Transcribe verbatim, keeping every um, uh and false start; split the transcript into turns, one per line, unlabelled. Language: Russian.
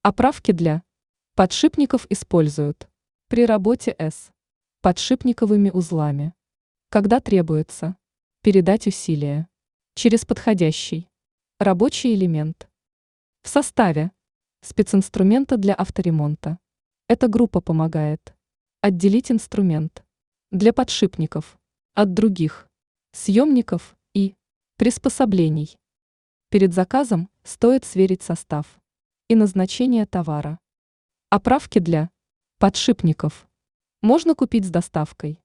Оправки для подшипников используют при работе с подшипниковыми узлами, когда требуется передать усилия через подходящий рабочий элемент. В составе специнструмента для авторемонта эта группа помогает отделить инструмент для подшипников от других съемников и приспособлений. Перед заказом стоит сверить состав и назначение товара. Оправки для подшипников можно купить с доставкой.